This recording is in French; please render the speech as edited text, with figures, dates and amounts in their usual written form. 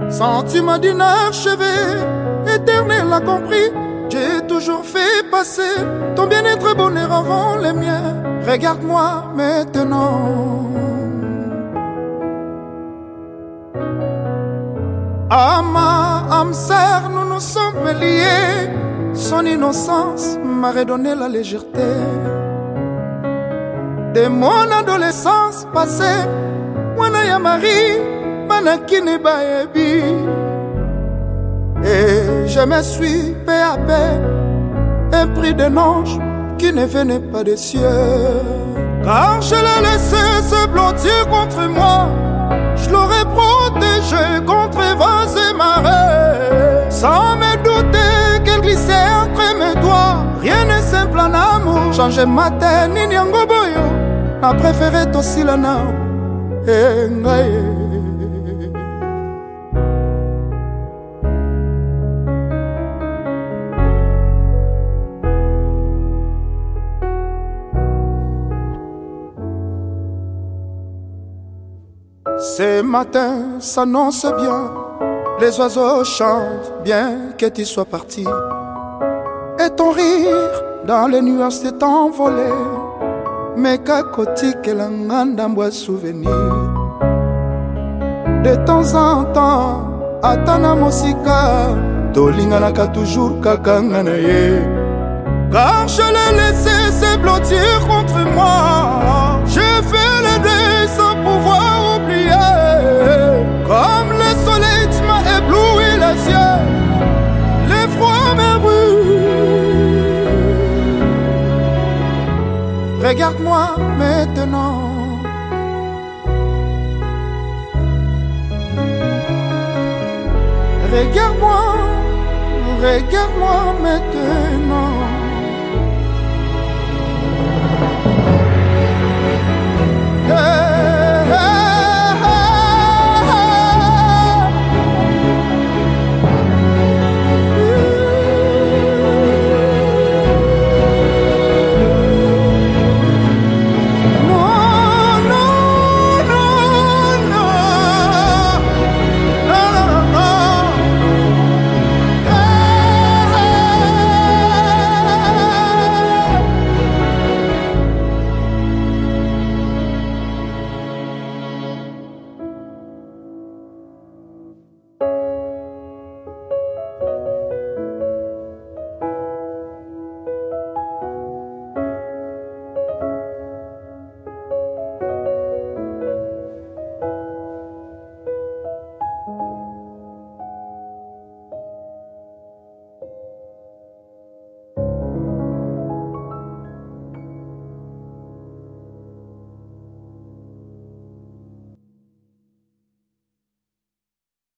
Sentiment d'inachevé, éternel a compris. J'ai toujours fait passer ton bien-être bonheur avant les miens. Regarde-moi maintenant. Ma âme sœur, nous nous sommes liés. Son innocence m'a redonné la légèreté de mon adolescence passée. Mwana ya Marie, manakine baebi. Et je me suis peu à peu épris d'un ange qui ne venait pas des cieux. Car je l'ai laissé se blottir contre moi. Je l'aurais protégé contre vents et marées. Sans me douter qu'elle glissait entre mes doigts. Rien n'est simple en amour. Changer ma tête, ni nyango boyo. A préféré Tosilana. Eh, ngaye. Ce matin s'annonce bien, les oiseaux chantent bien que tu sois parti. Et ton rire dans les nuages s'est envolé. Mais kakoti que l'angandambois souvenir. De temps en temps, atana mosika, tolinganaka toujours kakanganaye. Car je l'ai laissé se blottir contre moi. J'ai fait le deuil sans pouvoir oublier. Comme le soleil tu m'as ébloui les yeux. L'effroi me brûle. Regarde-moi maintenant. Regarde-moi, regarde-moi maintenant.